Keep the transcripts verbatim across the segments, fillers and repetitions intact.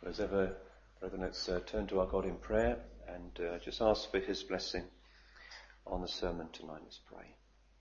As ever, brethren, let's uh, turn to our God in prayer and uh, just ask for his blessing on the sermon tonight. Let's pray.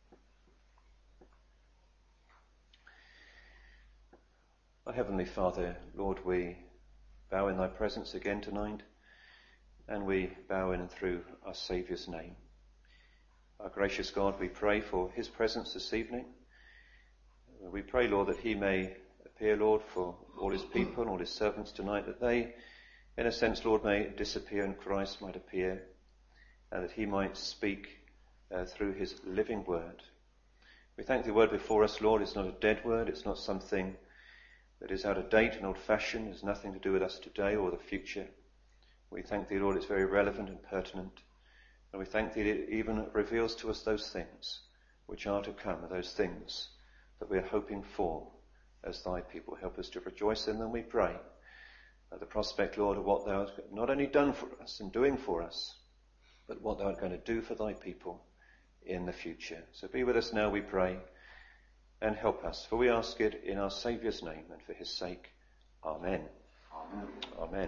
Our Heavenly Father, Lord, we bow in thy presence again tonight, and we bow in through our Saviour's name. Our gracious God, we pray for his presence this evening. We pray, Lord, that he may appear, Lord, for all his people and all his servants tonight, that they, in a sense, Lord, may disappear and Christ might appear, and that he might speak uh, through his living word. We thank the word before us, Lord. It's not a dead word. It's not something that is out of date and old-fashioned. It has nothing to do with us today or the future. We thank thee, Lord, it's very relevant and pertinent. And we thank thee that it even reveals to us those things which are to come, those things that we are hoping for as thy people. Help us to rejoice in them, we pray, at the prospect, Lord, of what thou hast not only done for us and doing for us, but what thou art going to do for thy people in the future. So be with us now, we pray, and help us, for we ask it in our Saviour's name and for his sake. Amen. Amen. Amen.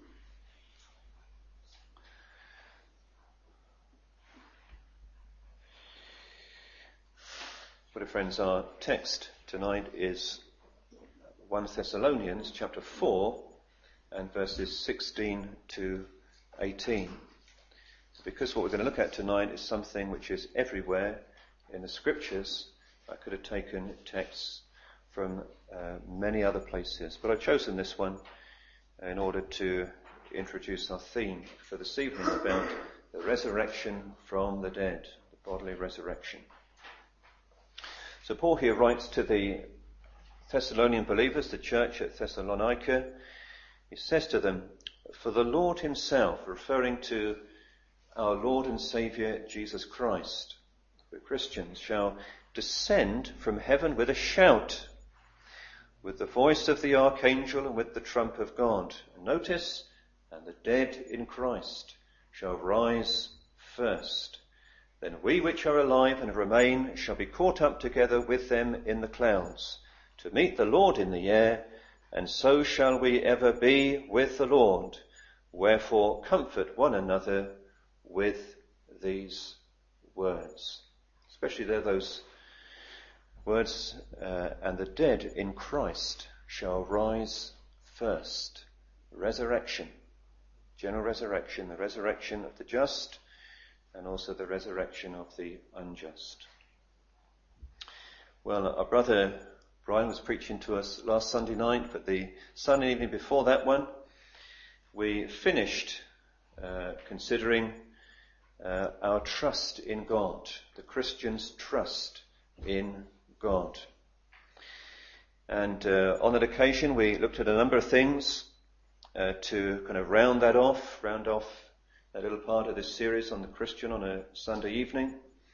But friends, our text tonight is First Thessalonians chapter four and verses sixteen to eighteen. Because what we're going to look at tonight is something which is everywhere in the scriptures, I could have taken texts from uh, many other places, but I've chosen this one in order to introduce our theme for this evening about the resurrection from the dead, the bodily resurrection. So Paul here writes to the Thessalonian believers, the church at Thessalonica. He says to them, "For the Lord himself," referring to our Lord and Saviour Jesus Christ, the Christians, "shall descend from heaven with a shout, with the voice of the archangel and with the trump of God." And notice, "and the dead in Christ shall rise first. Then we which are alive and remain shall be caught up together with them in the clouds, to meet the Lord in the air, and so shall we ever be with the Lord. Wherefore comfort one another with these words." Especially there those words, uh, "and the dead in Christ shall rise first." Resurrection, general resurrection, the resurrection of the just, and also the resurrection of the unjust. Well, our brother Brian was preaching to us last Sunday night, but the Sunday evening before that one, we finished uh, considering uh, our trust in God, the Christian's trust in God. And uh, on that occasion, we looked at a number of things uh, to kind of round that off, round off a little part of this series on the Christian on a Sunday evening.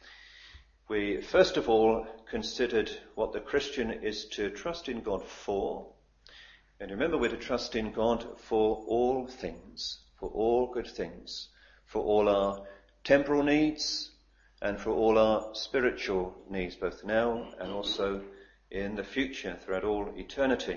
We first of all considered what the Christian is to trust in God for. And remember, we're to trust in God for all things, for all good things, for all our temporal needs and for all our spiritual needs, both now and also in the future, throughout all eternity.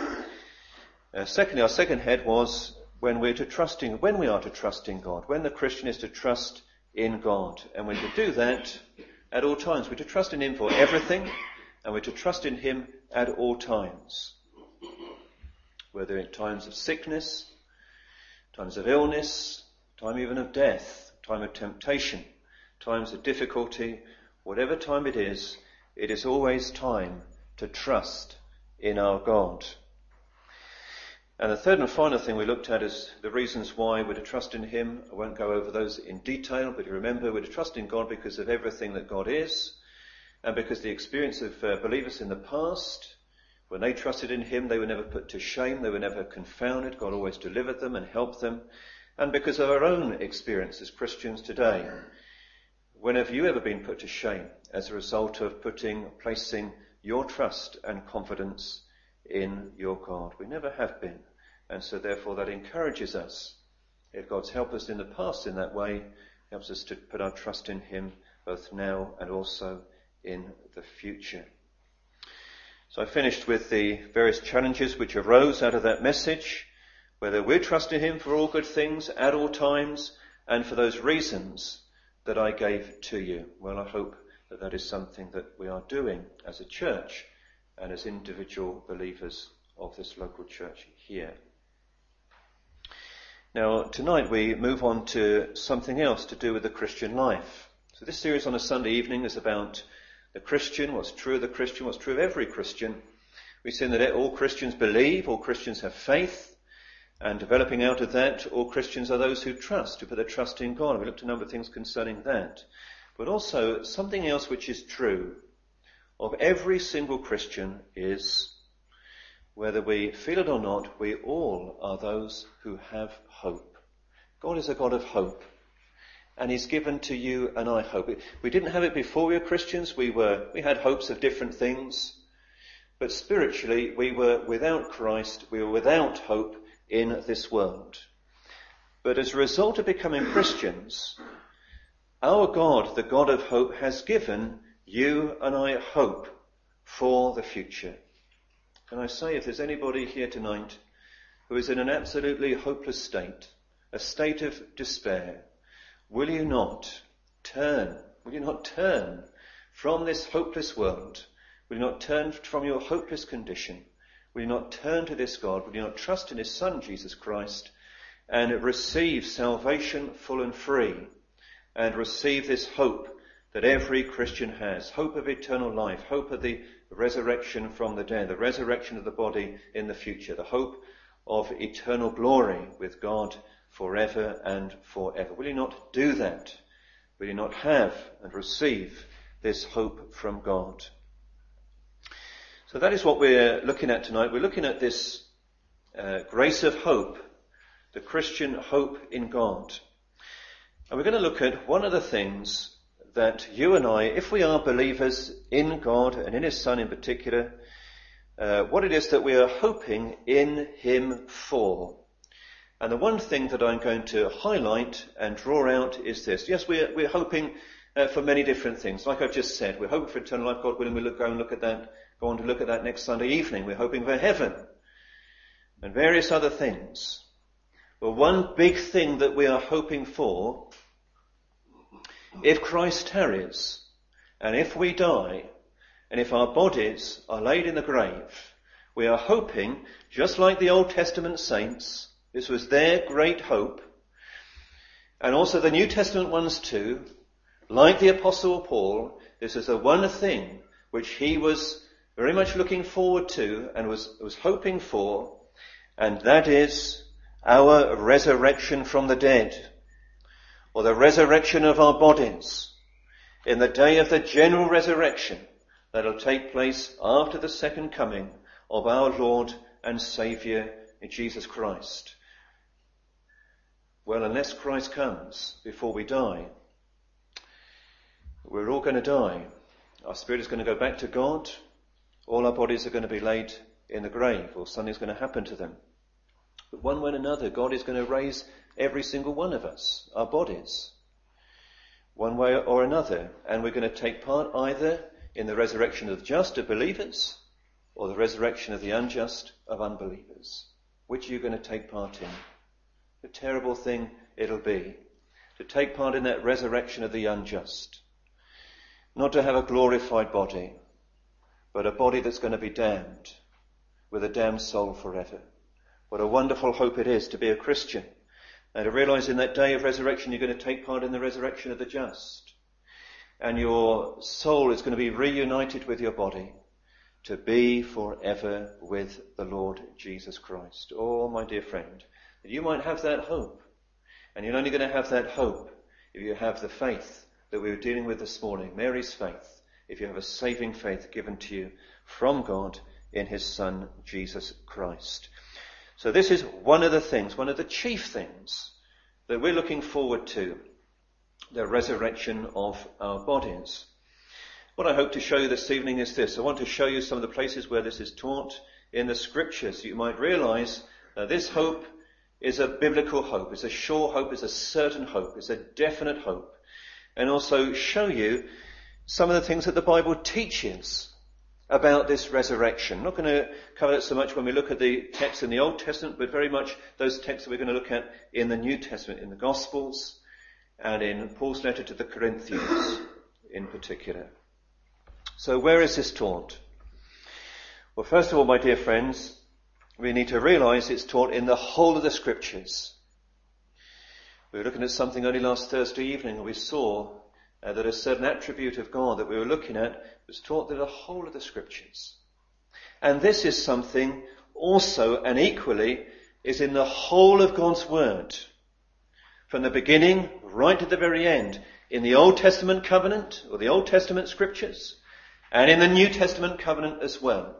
Uh, secondly, our second head was when we're to trust in, when we are to trust in God, when the Christian is to trust in God. And we're to do that at all times. We're to trust in him for everything, and we're to trust in him at all times. Whether in times of sickness, times of illness, time even of death, time of temptation, times of difficulty, whatever time it is, it is always time to trust in our God. And the third and final thing we looked at is the reasons why we're to trust in him. I won't go over those in detail, but you remember we're to trust in God because of everything that God is, and because the experience of uh, believers in the past, when they trusted in him, they were never put to shame, they were never confounded. God always delivered them and helped them. And because of our own experience as Christians today, when have you ever been put to shame as a result of putting, placing your trust and confidence in your God? We never have been. And so therefore that encourages us. If God's helped us in the past in that way, helps us to put our trust in him both now and also in the future. So I finished with the various challenges which arose out of that message. whether we're trusting him for all good things at all times and for those reasons that I gave to you. Well, I hope that that is something that we are doing as a church and as individual believers of this local church here. Now, tonight we move on to something else to do with the Christian life. So this series on a Sunday evening is about the Christian, what's true of the Christian, what's true of every Christian. We've seen that all Christians believe, all Christians have faith, and developing out of that, all Christians are those who trust, who put their trust in God. We looked at a number of things concerning that. But also, something else which is true of every single Christian is, whether we feel it or not, we all are those who have hope. God is a God of hope. And he's given to you and I hope. We didn't have it before we were Christians. We were, we had hopes of different things. But spiritually, we were without Christ. We were without hope in this world. But as a result of becoming Christians, our God, the God of hope, has given you and I hope for the future. And I say, if there's anybody here tonight who is in an absolutely hopeless state, a state of despair, will you not turn, will you not turn from this hopeless world? Will you not turn from your hopeless condition? Will you not turn to this God? Will you not trust in his Son, Jesus Christ, and receive salvation full and free, and receive this hope that every Christian has, hope of eternal life, hope of the resurrection from the dead, the resurrection of the body in the future, the hope of eternal glory with God forever and forever. Will you not do that? Will you not have and receive this hope from God? So that is what we're looking at tonight. We're looking at this uh, grace of hope, the Christian hope in God. And we're going to look at one of the things that you and I, if we are believers in God and in his Son in particular, uh, what it is that we are hoping in him for. And the one thing that I'm going to highlight and draw out is this. Yes, we're, we're hoping uh, for many different things. Like I've just said, we're hoping for eternal life. God willing, we'll look, go and look at that, go on to look at that next Sunday evening. We're hoping for heaven and various other things. Well, one big thing that we are hoping for, if Christ tarries, and if we die, and if our bodies are laid in the grave, we are hoping, just like the Old Testament saints, this was their great hope, and also the New Testament ones too, like the Apostle Paul, this is the one thing which he was very much looking forward to and was, was hoping for, and that is our resurrection from the dead, or the resurrection of our bodies in the day of the general resurrection that will take place after the second coming of our Lord and Saviour Jesus Christ. Well, unless Christ comes before we die, we're all going to die. Our spirit is going to go back to God. All our bodies are going to be laid in the grave, or something's going to happen to them. But one way or another, God is going to raise every single one of us, our bodies, one way or another. And we're going to take part either in the resurrection of the just, of believers, or the resurrection of the unjust, of unbelievers. Which are you going to take part in? A terrible thing it'll be to take part in that resurrection of the unjust. Not to have a glorified body, but a body that's going to be damned, with a damned soul forever. What a wonderful hope it is to be a Christian, and to realize in that day of resurrection you're going to take part in the resurrection of the just. And your soul is going to be reunited with your body to be forever with the Lord Jesus Christ. Oh, my dear friend, that you might have that hope. And you're only going to have that hope if you have the faith that we were dealing with this morning, Mary's faith, if you have a saving faith given to you from God in his Son, Jesus Christ. So this is one of the things, one of the chief things that we're looking forward to, the resurrection of our bodies. What I hope to show you this evening is this. I want to show you some of the places where this is taught in the scriptures. You might realize that this hope is a biblical hope. It's a sure hope. It's a certain hope. It's a definite hope. And also show you some of the things that the Bible teaches about this resurrection. I'm not going to cover that so much when we look at the text in the Old Testament, but very much those texts that we're going to look at in the New Testament, in the Gospels, and in Paul's letter to the Corinthians in particular. So where is this taught? Well, first of all, my dear friends, we need to realize it's taught in the whole of the Scriptures. We were looking at something only last Thursday evening, and we saw uh, that a certain attribute of God that we were looking at was taught in the whole of the Scriptures. And this is something also and equally is in the whole of God's Word. From the beginning right to the very end, in the Old Testament covenant, or the Old Testament Scriptures, and in the New Testament covenant as well.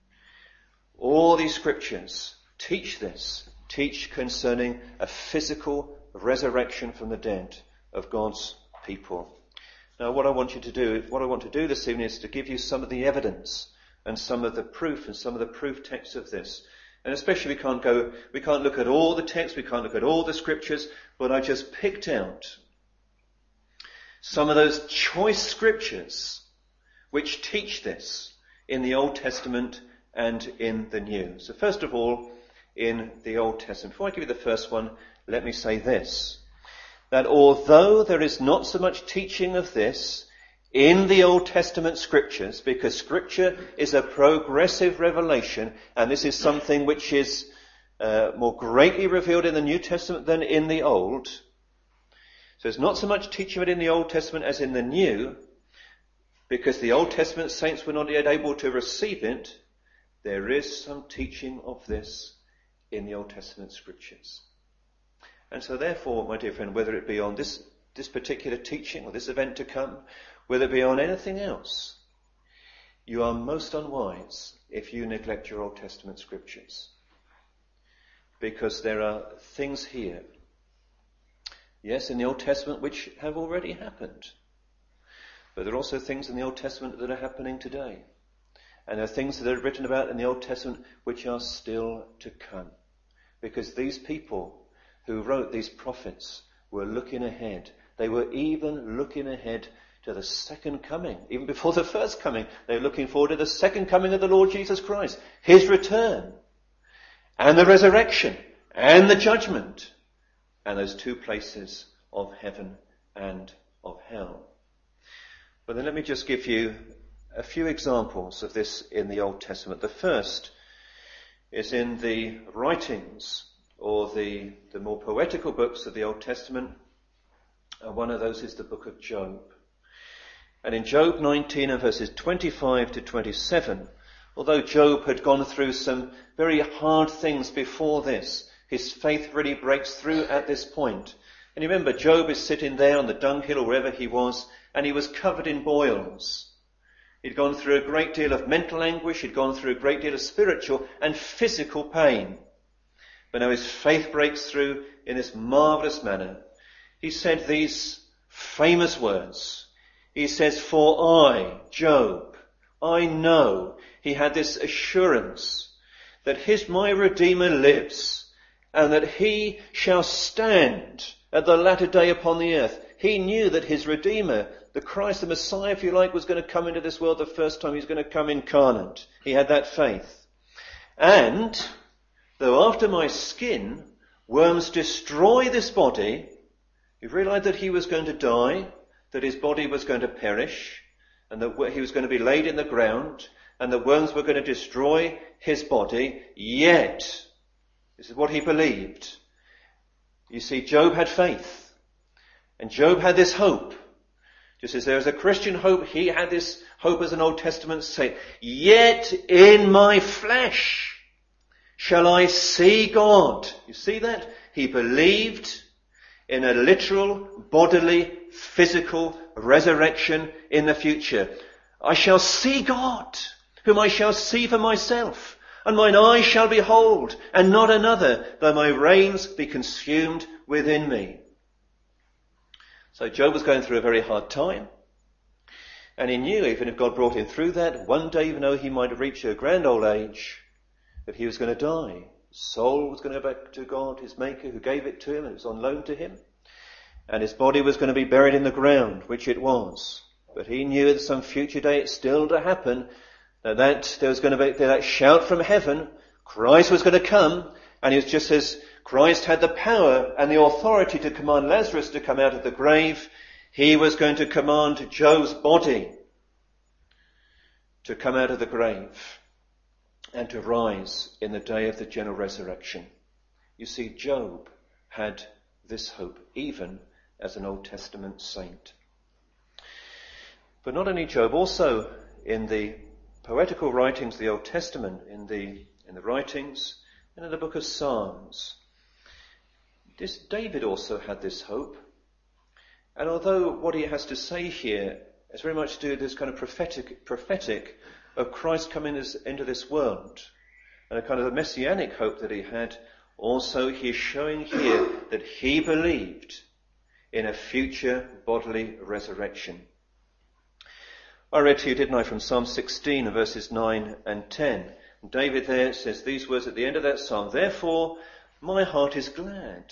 All these Scriptures teach this, teach concerning a physical resurrection from the dead of God's people. Now what I want you to do, what I want to do this evening is to give you some of the evidence and some of the proof and some of the proof texts of this. And especially we can't go, we can't look at all the texts, we can't look at all the Scriptures, but I just picked out some of those choice Scriptures which teach this in the Old Testament and in the New. So first of all, in the Old Testament. Before I give you the first one, let me say this, that although there is not so much teaching of this in the Old Testament Scriptures, because Scripture is a progressive revelation, and this is something which is uh, more greatly revealed in the New Testament than in the Old. So there's not so much teaching of it in the Old Testament as in the New, because the Old Testament saints were not yet able to receive it. There is some teaching of this in the Old Testament Scriptures. And so therefore, my dear friend, whether it be on this, this particular teaching or this event to come, whether it be on anything else, you are most unwise if you neglect your Old Testament Scriptures. Because there are things here, yes, in the Old Testament which have already happened. But there are also things in the Old Testament that are happening today. And there are things that are written about in the Old Testament which are still to come. Because these people who wrote these prophets were looking ahead. They were even looking ahead to the second coming. Even before the first coming, they were looking forward to the second coming of the Lord Jesus Christ. His return. And the resurrection. And the judgment. And those two places of heaven and of hell. But then let me just give you a few examples of this in the Old Testament. The first is in the writings or the, the more poetical books of the Old Testament. And one of those is the book of Job. And in Job nineteen and verses twenty-five to twenty-seven, although Job had gone through some very hard things before this, his faith really breaks through at this point. And you remember, Job is sitting there on the dunghill or wherever he was, and he was covered in boils. He'd gone through a great deal of mental anguish, he'd gone through a great deal of spiritual and physical pain. But now his faith breaks through in this marvellous manner. He said these famous words. He says, "For I, Job, I know," he had this assurance that his, my Redeemer lives, and that he shall stand at the latter day upon the earth. He knew that his Redeemer, the Christ, the Messiah, if you like, was going to come into this world the first time. He was going to come incarnate. He had that faith. And though after my skin worms destroy this body, he realized that he was going to die, that his body was going to perish, and that he was going to be laid in the ground, and the worms were going to destroy his body. Yet, this is what he believed. You see, Job had faith. And Job had this hope. Just as there is a Christian hope, he had this hope as an Old Testament saint. Yet in my flesh shall I see God. You see that? He believed in a literal, bodily, physical resurrection in the future. I shall see God, whom I shall see for myself. And mine eye shall behold, and not another, though my reins be consumed within me. So Job was going through a very hard time. And he knew, even if God brought him through that, one day, even though he might have reached a grand old age, that he was going to die. His soul was going to go back to God, his Maker, who gave it to him, and it was on loan to him. And his body was going to be buried in the ground, which it was. But he knew at some future day it's still to happen, That, that there was going to be that shout from heaven, Christ was going to come, and it was just as Christ had the power and the authority to command Lazarus to come out of the grave, he was going to command Job's body to come out of the grave and to rise in the day of the general resurrection. You see, Job had this hope, even as an Old Testament saint. But not only Job, also in the poetical writings of the Old Testament, in the in the writings, and in the book of Psalms, this David also had this hope. And although what he has to say here has very much to do with this kind of prophetic, prophetic of Christ coming as, into this world, and a kind of a messianic hope that he had, also he is showing here that he believed in a future bodily resurrection. I read to you, didn't I, from Psalm sixteen, verses nine and ten. David there says these words at the end of that psalm, "Therefore my heart is glad."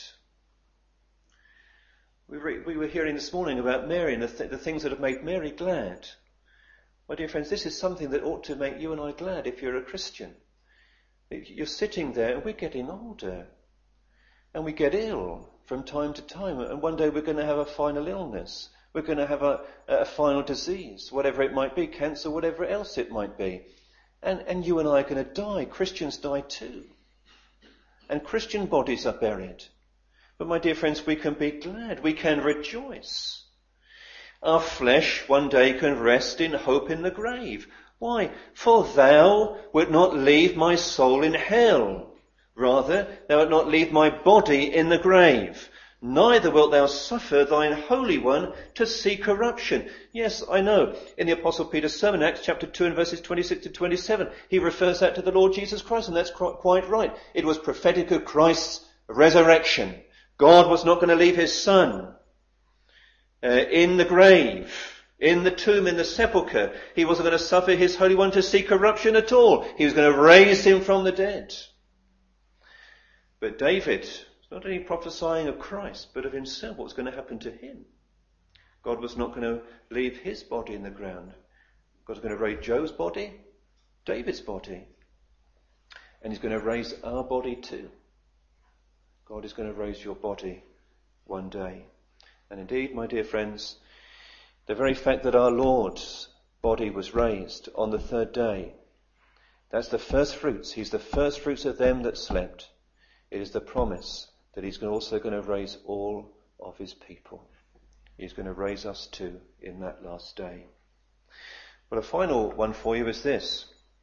We, re- we were hearing this morning about Mary and the, th- the things that have made Mary glad. My dear friends, this is something that ought to make you and I glad if you're a Christian. You're sitting there and we're getting older. And we get ill from time to time. And one day we're going to have a final illness. We're going to have a, a final disease, whatever it might be, cancer, whatever else it might be. And, and you and I are going to die. Christians die too. And Christian bodies are buried. But my dear friends, we can be glad. We can rejoice. Our flesh one day can rest in hope in the grave. Why? For thou wilt not leave my soul in hell. Rather, thou wilt not leave my body in the grave. Neither wilt thou suffer thine Holy One to see corruption. Yes, I know. In the Apostle Peter's sermon, Acts chapter two and verses twenty-six to twenty-seven, he refers that to the Lord Jesus Christ, and that's quite right. It was prophetic of Christ's resurrection. God was not going to leave his Son uh, in the grave, in the tomb, in the sepulchre. He wasn't going to suffer his Holy One to see corruption at all. He was going to raise him from the dead. But David was not only prophesying of Christ, but of himself, what was going to happen to him. God was not going to leave his body in the ground. God was going to raise Job's body, David's body. And he's going to raise our body too. God is going to raise your body one day. And indeed, my dear friends, the very fact that our Lord's body was raised on the third day, that's the first fruits. He's the first fruits of them that slept. It is the promise that he's also going to raise all of his people. He's going to raise us too in that last day. Well, a final one for you is this.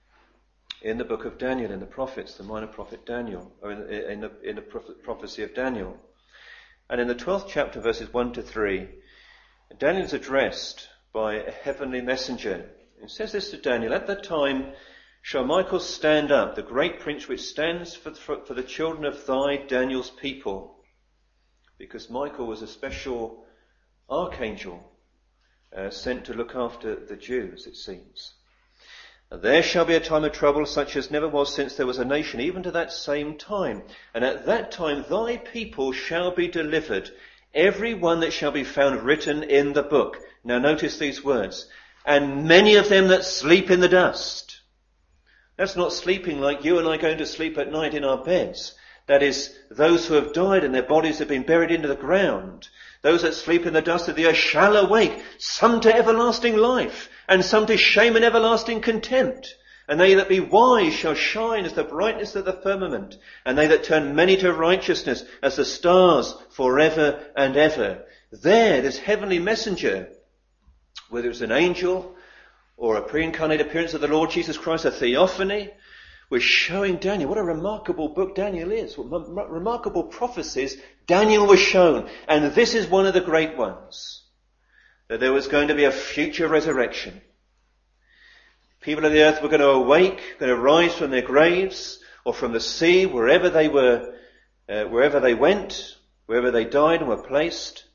In the book of Daniel, in the prophets, the minor prophet Daniel, or in, in, the, in the prophecy of Daniel, and in the twelfth chapter, verses one to three, Daniel is addressed by a heavenly messenger. It says this to Daniel, "At that time shall Michael stand up, the great prince which stands for, for, for the children of thy, Daniel's people." Because Michael was a special archangel uh, sent to look after the Jews, it seems. "There shall be a time of trouble such as never was since there was a nation, even to that same time. And at that time thy people shall be delivered, every one that shall be found written in the book." Now notice these words. "And many of them that sleep in the dust." That's not sleeping like you and I going to sleep at night in our beds. That is, those who have died and their bodies have been buried into the ground. Those that sleep in the dust of the earth shall awake, some to everlasting life, and some to shame and everlasting contempt. And they that be wise shall shine as the brightness of the firmament, and they that turn many to righteousness as the stars forever and ever. There, this heavenly messenger, whether it's an angel or a pre-incarnate appearance of the Lord Jesus Christ, a theophany, was showing Daniel what a remarkable book Daniel is, what m- remarkable prophecies Daniel was shown. And this is one of the great ones, that there was going to be a future resurrection. People of the earth were going to awake, going to rise from their graves or from the sea, wherever they were, uh, wherever they went, wherever they died and were placed.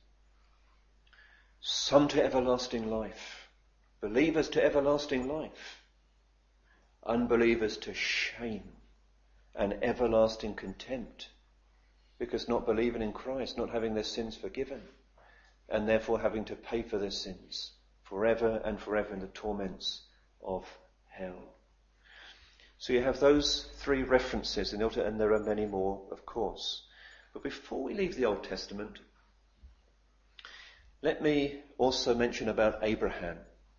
Some to everlasting life, believers to everlasting life, unbelievers to shame and everlasting contempt, because not believing in Christ, not having their sins forgiven, and therefore having to pay for their sins forever and forever in the torments of hell. So you have those three references in the Old Testament, and there are many more, of course. But before we leave the Old Testament, let me also mention about Abraham.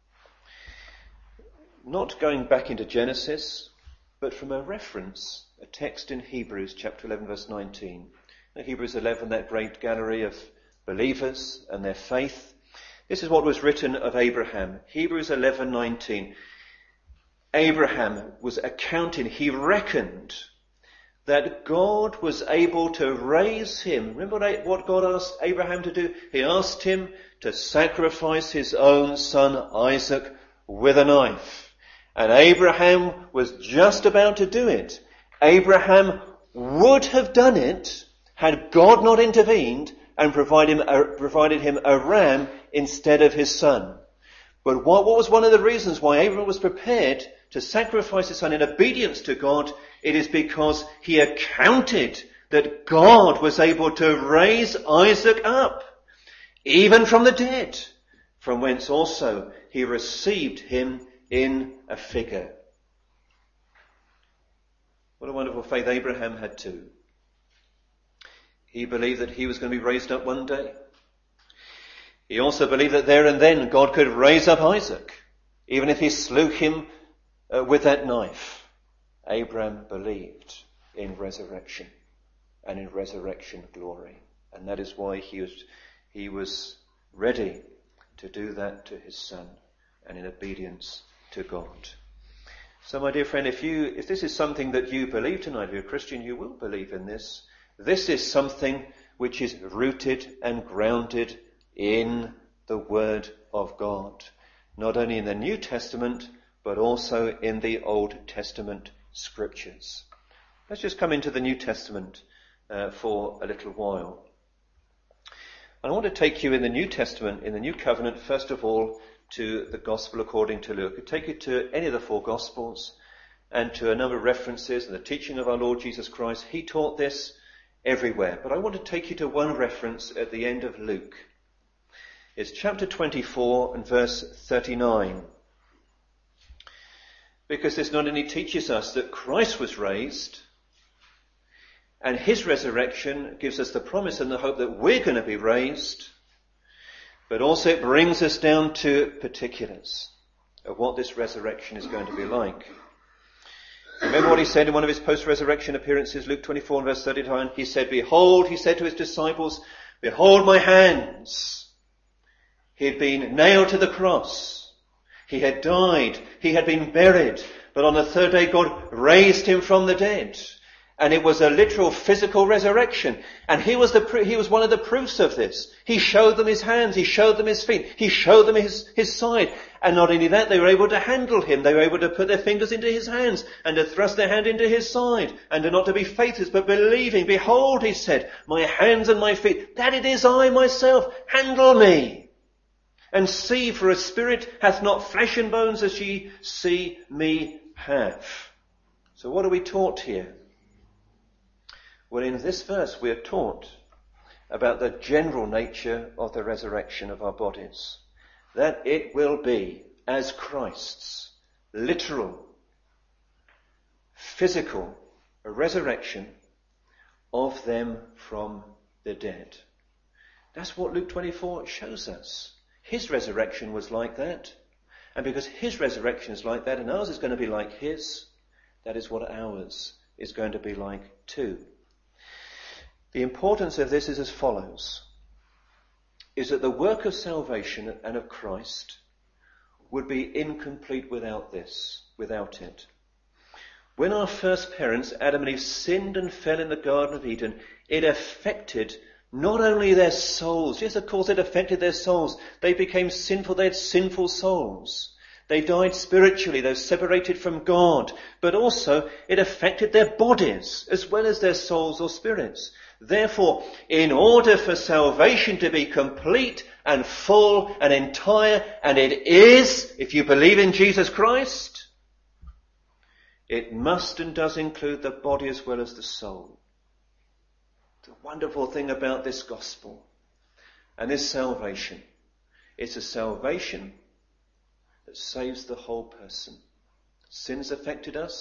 Not going back into Genesis, but from a reference, a text in Hebrews chapter eleven verse nineteen. Now, Hebrews eleven, that great gallery of believers and their faith. This is what was written of Abraham. Hebrews eleven nineteen. Abraham was accounting, he reckoned that God was able to raise him. Remember what God asked Abraham to do? He asked him to sacrifice his own son Isaac with a knife. And Abraham was just about to do it. Abraham would have done it had God not intervened and provided him a, provided him a ram instead of his son. But what, what was one of the reasons why Abraham was prepared to sacrifice his son in obedience to God? It is because he accounted that God was able to raise Isaac up, even from the dead, from whence also he received him in a figure. What a wonderful faith Abraham had too. He believed that he was going to be raised up one day. He also believed that there and then God could raise up Isaac, even if he slew him uh, with that knife. Abraham believed in resurrection and in resurrection glory. And that is why he was, he was ready to do that to his son and in obedience to God. So my dear friend, if you, if this is something that you believe tonight, if you're a Christian, you will believe in this. This is something which is rooted and grounded in the Word of God. Not only in the New Testament, but also in the Old Testament Scriptures. Let's just come into the New Testament uh, for a little while. I want to take you in the New Testament, in the New Covenant, first of all, to the Gospel according to Luke. I take you to any of the four Gospels and to a number of references and the teaching of our Lord Jesus Christ. He taught this everywhere. But I want to take you to one reference at the end of Luke. It's chapter twenty-four and verse thirty-nine. Because this not only teaches us that Christ was raised, and his resurrection gives us the promise and the hope that we're going to be raised, but also it brings us down to particulars of what this resurrection is going to be like. Remember what he said in one of his post-resurrection appearances, Luke twenty-four and verse thirty-nine. He said, "Behold," he said to his disciples, "behold my hands." He had been nailed to the cross. He had died. He had been buried. But on the third day, God raised him from the dead. And it was a literal physical resurrection. And he was the, he was one of the proofs of this. He showed them his hands. He showed them his feet. He showed them his, his side. And not only that, they were able to handle him. They were able to put their fingers into his hands and to thrust their hand into his side and to not to be faithless, but believing. "Behold," he said, "my hands and my feet, that it is I myself. Handle me. And see, for a spirit hath not flesh and bones as ye see me have." So what are we taught here? Well, in this verse we are taught about the general nature of the resurrection of our bodies. That it will be as Christ's literal, physical resurrection of them from the dead. That's what Luke twenty-four shows us. His resurrection was like that. And because his resurrection is like that and ours is going to be like his, that is what ours is going to be like too. The importance of this is as follows, is that the work of salvation and of Christ would be incomplete without this, without it. When our first parents, Adam and Eve, sinned and fell in the Garden of Eden, it affected not only their souls, yes, of course it affected their souls. They became sinful, they had sinful souls. They died spiritually, they were separated from God. But also it affected their bodies as well as their souls or spirits. Therefore, in order for salvation to be complete and full and entire, and it is, if you believe in Jesus Christ, it must and does include the body as well as the soul. The wonderful thing about this gospel and this salvation, it's a salvation that saves the whole person. Sin's affected us,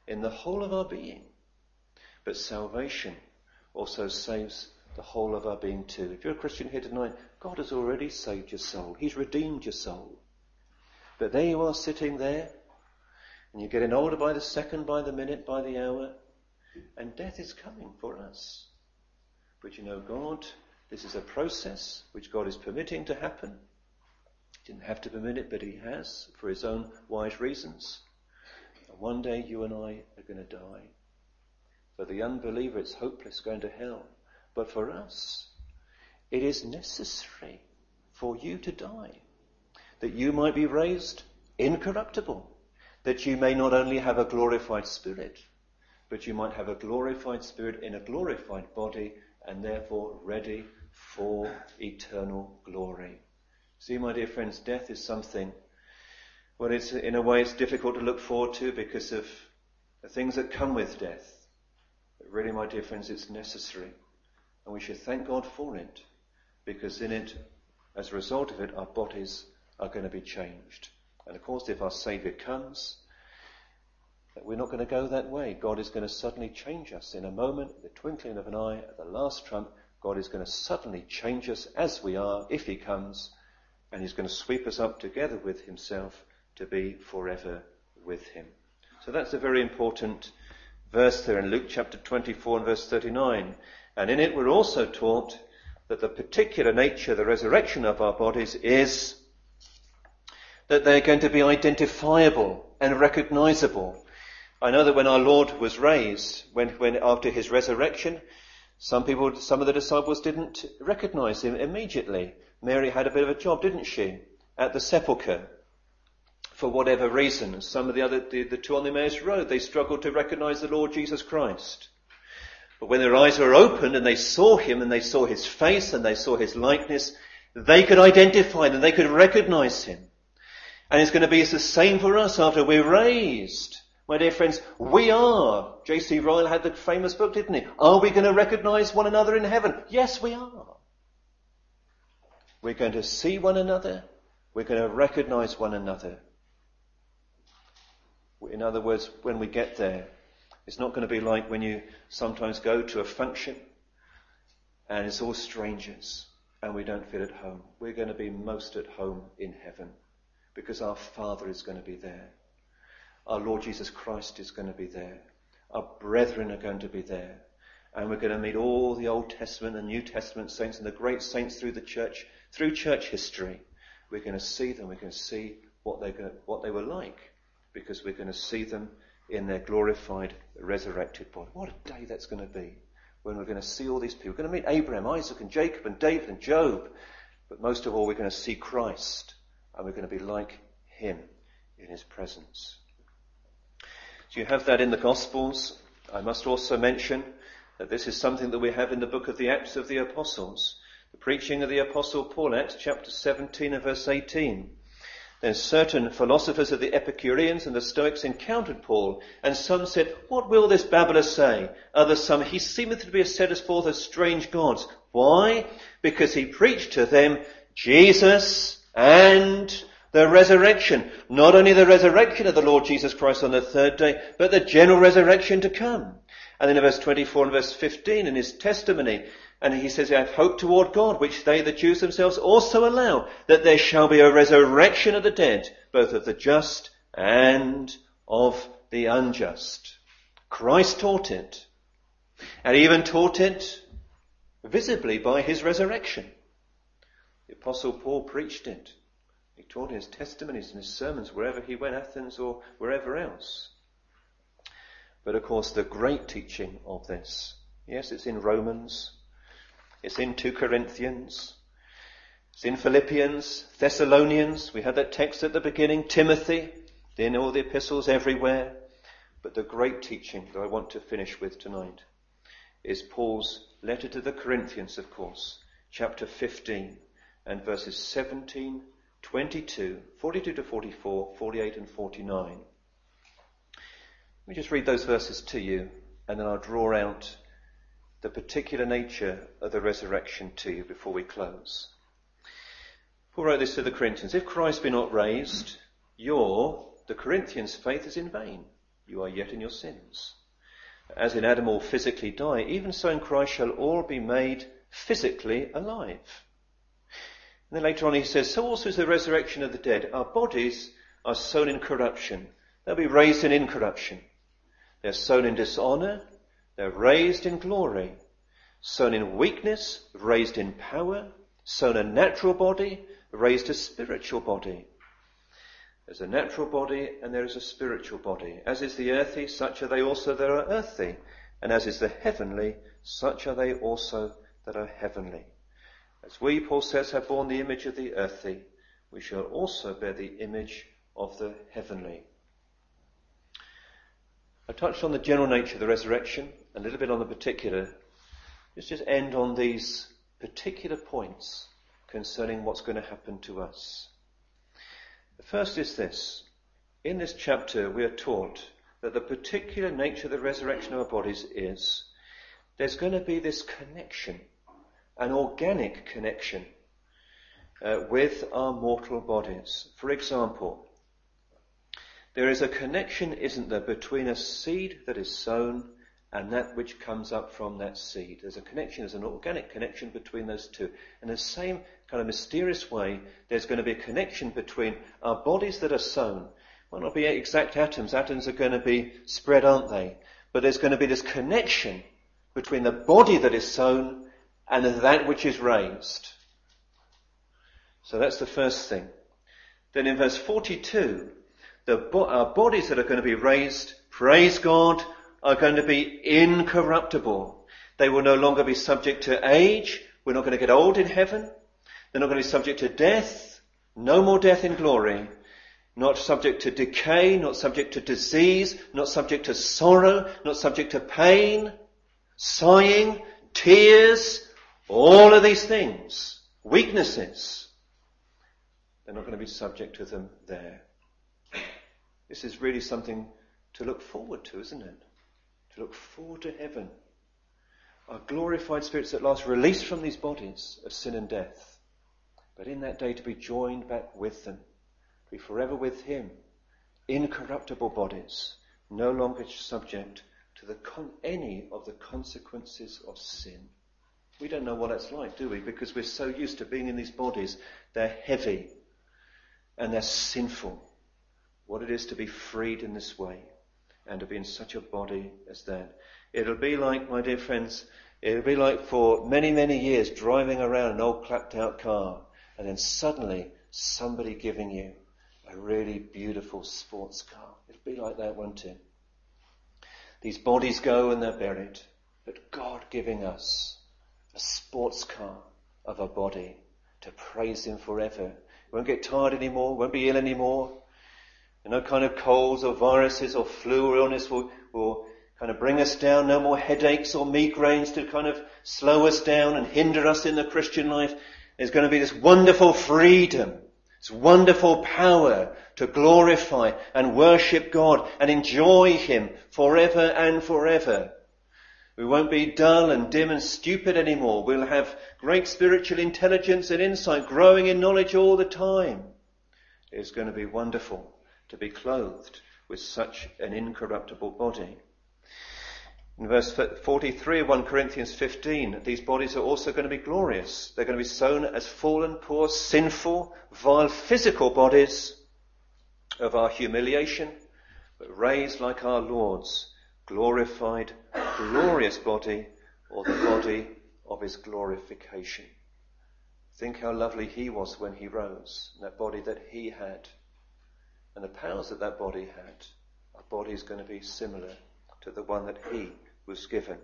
in the whole of our being. But salvation also saves the whole of our being too. If you're a Christian here tonight, God has already saved your soul. He's redeemed your soul. But there you are sitting there, and you're getting older by the second, by the minute, by the hour, and death is coming for us. But you know, God, this is a process which God is permitting to happen. He didn't have to permit it, but he has, for his own wise reasons. And one day you and I are going to die. For the unbeliever, it's hopeless going to hell. But for us, it is necessary for you to die, that you might be raised incorruptible, that you may not only have a glorified spirit, but you might have a glorified spirit in a glorified body, and therefore ready for eternal glory. See, my dear friends, death is something, well, it's, in a way it's difficult to look forward to because of the things that come with death. But really, my dear friends, it's necessary. And we should thank God for it, because in it, as a result of it, our bodies are going to be changed. And of course, if our Saviour comes, we're not going to go that way. God is going to suddenly change us in a moment, the twinkling of an eye, at the last trump. God is going to suddenly change us as we are, if he comes, and he's going to sweep us up together with himself to be forever with him. So that's a very important verse there in Luke chapter twenty-four and verse thirty-nine. And in it we're also taught that the particular nature of the resurrection of our bodies is that they're going to be identifiable and recognizable. I know that when our Lord was raised, when, when after his resurrection, some people, some of the disciples didn't recognize him immediately. Mary had a bit of a job, didn't she, at the sepulchre, for whatever reason. Some of the other, the, the two on the Emmaus Road, they struggled to recognize the Lord Jesus Christ. But when their eyes were opened and they saw him and they saw his face and they saw his likeness, they could identify him, they could recognize him. And it's going to be the same for us after we're raised. My dear friends, we are. J C Ryle had the famous book, didn't he? Are we going to recognize one another in heaven? Yes, we are. We're going to see one another. We're going to recognize one another. In other words, when we get there, it's not going to be like when you sometimes go to a function and it's all strangers and we don't feel at home. We're going to be most at home in heaven because our Father is going to be there. Our Lord Jesus Christ is going to be there. Our brethren are going to be there. And we're going to meet all the Old Testament and New Testament saints and the great saints through the church, through church history. We're going to see them. We're going to see what they what they were like, because we're going to see them in their glorified, resurrected body. What a day that's going to be when we're going to see all these people. We're going to meet Abraham, Isaac and Jacob and David and Job. But most of all, we're going to see Christ, and we're going to be like him in his presence. So you have that in the Gospels. I must also mention that this is something that we have in the book of the Acts of the Apostles. The preaching of the Apostle Paul, Acts chapter seventeen and verse eighteen. Then certain philosophers of the Epicureans and the Stoics encountered Paul, and some said, "What will this babbler say?" Others, some, "He seemeth to be set as forth as strange gods." Why? Because he preached to them Jesus and the resurrection. Not only the resurrection of the Lord Jesus Christ on the third day, but the general resurrection to come. And then in verse twenty-four and verse fifteen, in his testimony, and he says, "I have hope toward God, which they, the Jews themselves, also allow, that there shall be a resurrection of the dead, both of the just and of the unjust." Christ taught it. And he even taught it visibly by his resurrection. The Apostle Paul preached it. He taught in his testimonies and his sermons wherever he went, Athens or wherever else. But of course, the great teaching of this, yes, it's in Romans, it's in two Corinthians, it's in Philippians, Thessalonians, we had that text at the beginning, Timothy, in all the epistles everywhere. But the great teaching that I want to finish with tonight is Paul's letter to the Corinthians, of course, chapter fifteen and verses seventeen, twenty-two, forty-two to forty-four, forty-eight and forty-nine. Let me just read those verses to you, and then I'll draw out the particular nature of the resurrection to you before we close. Paul wrote this to the Corinthians: "If Christ be not raised, your, the Corinthians' faith is in vain. you are yet in your sins. As in Adam all physically die, even so in Christ shall all be made physically alive. And then later on he says, so also is the resurrection of the dead. Our bodies are sown in corruption. They'll be raised in incorruption. They're sown in dishonour. They're raised in glory. Sown in weakness, raised in power. Sown a natural body, raised a spiritual body. There's a natural body and there is a spiritual body. As is the earthy, such are they also that are earthy. And as is the heavenly, such are they also that are heavenly. As we, Paul says, have borne the image of the earthy, we shall also bear the image of the heavenly. I touched on the general nature of the resurrection, a little bit on the particular. Let's just end on these particular points concerning what's going to happen to us. The first is this. In this chapter we are taught that the particular nature of the resurrection of our bodies is there's going to be this connection, an organic connection uh, with our mortal bodies. For example, there is a connection, isn't there, between a seed that is sown and that which comes up from that seed. There's a connection, there's an organic connection between those two. In the same kind of mysterious way, there's going to be a connection between our bodies that are sown. Might not be exact atoms, atoms are going to be spread, aren't they? But there's going to be this connection between the body that is sown and that which is raised. So that's the first thing. Then in verse forty-two, the bo- our bodies that are going to be raised, praise God, are going to be incorruptible. They will no longer be subject to age. We're not going to get old in heaven. They're not going to be subject to death. No more death in glory. Not subject to decay, not subject to disease, not subject to sorrow, not subject to pain, sighing, tears, all of these things, weaknesses. They're not going to be subject to them there. This is really something to look forward to, isn't it? To look forward to heaven. Our glorified spirits at last released from these bodies of sin and death. But in that day to be joined back with them. To be forever with him. Incorruptible bodies. No longer subject to the con- any of the consequences of sin. We don't know what that's like, do we? Because we're so used to being in these bodies. They're heavy. And they're sinful. What it is to be freed in this way. And to be in such a body as that. It'll be like, my dear friends, it'll be like for many, many years driving around an old clapped out car and then suddenly somebody giving you a really beautiful sports car. It'll be like that, won't it? These bodies go and they're buried, but God giving us a sports car of a body to praise him forever. We won't get tired anymore, won't be ill anymore. No kind of colds or viruses or flu or illness will, will kind of bring us down. No more headaches or migraines to kind of slow us down and hinder us in the Christian life. There's going to be this wonderful freedom, this wonderful power to glorify and worship God and enjoy him forever and forever. We won't be dull and dim and stupid anymore. We'll have great spiritual intelligence and insight, growing in knowledge all the time. It's going to be wonderful to be clothed with such an incorruptible body. In verse forty-three of First Corinthians fifteen, these bodies are also going to be glorious. They're going to be sown as fallen, poor, sinful, vile, physical bodies of our humiliation, but raised like our Lord's glorified, glorious body, or the body of his glorification. Think how lovely he was when he rose, and that body that he had. And the powers that that body had, our body is going to be similar to the one that he was given.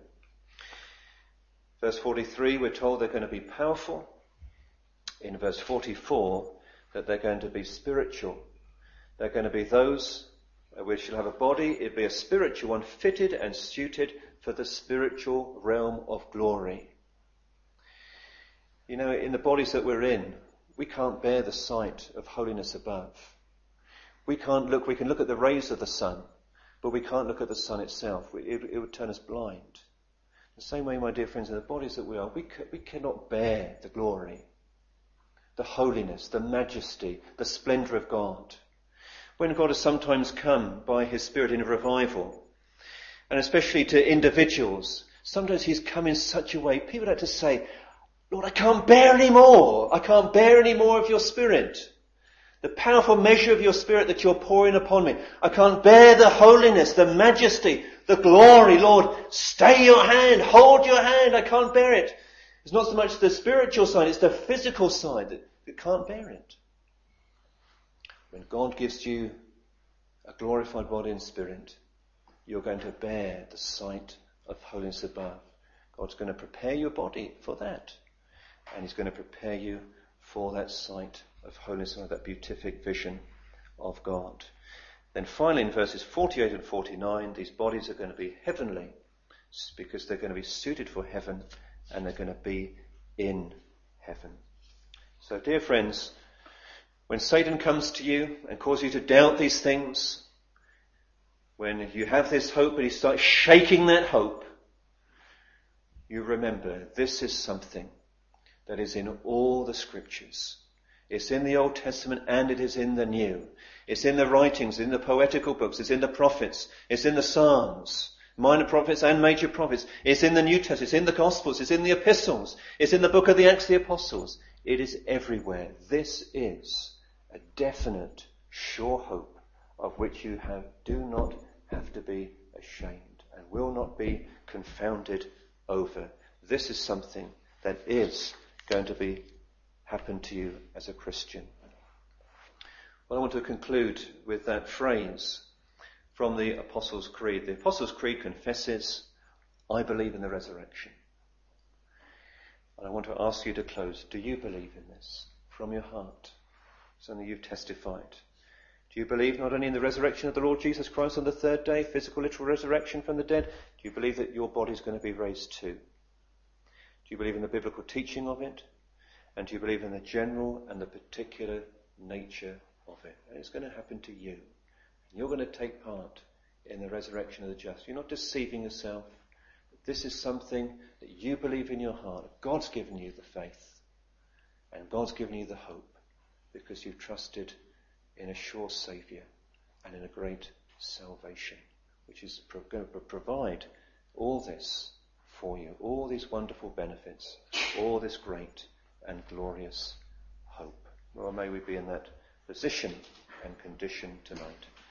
Verse forty-three, we're told they're going to be powerful. In verse forty-four, that they're going to be spiritual. They're going to be those which shall have a body. It'll be a spiritual one, fitted and suited for the spiritual realm of glory. You know, in the bodies that we're in, we can't bear the sight of holiness above. We can't look, we can look at the rays of the sun, but we can't look at the sun itself. It, it would turn us blind. The same way, my dear friends, in the bodies that we are, we, we cannot bear the glory, the holiness, the majesty, the splendour of God. when God has sometimes come by his Spirit in a revival, and especially to individuals, sometimes he's come in such a way, people had to say, Lord, I can't bear any more. I can't bear any more of your Spirit. The powerful measure of your Spirit that you're pouring upon me. I can't bear the holiness, the majesty, the glory. Lord, stay your hand, hold your hand. I can't bear it. It's not so much the spiritual side, it's the physical side that you can't bear it. When God gives you a glorified body and spirit, you're going to bear the sight of holiness above. God's going to prepare your body for that. And he's going to prepare you for that sight of holiness and that beatific vision of God. Then finally in verses forty-eight and forty-nine, these bodies are going to be heavenly because they're going to be suited for heaven and they're going to be in heaven. So dear friends, when Satan comes to you and causes you to doubt these things, when you have this hope and he starts shaking that hope, you remember this is something that is in all the scriptures. It's in the Old Testament and it is in the New. It's in the writings, in the poetical books, it's in the prophets, it's in the Psalms, minor prophets and major prophets. It's in the New Testament, it's in the Gospels, it's in the epistles, it's in the book of the Acts of the Apostles. It is everywhere. This is a definite, sure hope of which you have, do not have to be ashamed and will not be confounded over. This is something that is going to be happen to you as a Christian. Well, I want to conclude with that phrase from the Apostles' Creed. The Apostles' Creed confesses, I believe in the resurrection. And I want to ask you to close. Do you believe in this from your heart? Something you've testified. Do you believe not only in the resurrection of the Lord Jesus Christ on the third day, physical, literal resurrection from the dead? Do you believe that your body is going to be raised too? Do you believe in the biblical teaching of it? And do you believe in the general and the particular nature of it? And it's going to happen to you. And you're going to take part in the resurrection of the just. You're not deceiving yourself. This is something that you believe in your heart. God's given you the faith. And God's given you the hope. Because you've trusted in a sure Saviour and in a great salvation. Which is going to provide all this for you. All these wonderful benefits. All this great and glorious hope. Well, may we be in that position and condition tonight.